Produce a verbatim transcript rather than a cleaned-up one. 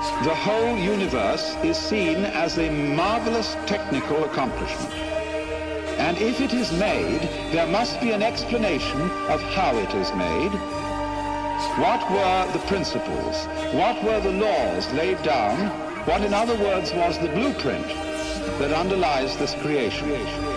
The whole universe is seen as a marvelous technical accomplishment. And if it is made, there must be an explanation of how it is made. What were the principles? What were the laws laid down? What, in other words, was the blueprint that underlies this creation?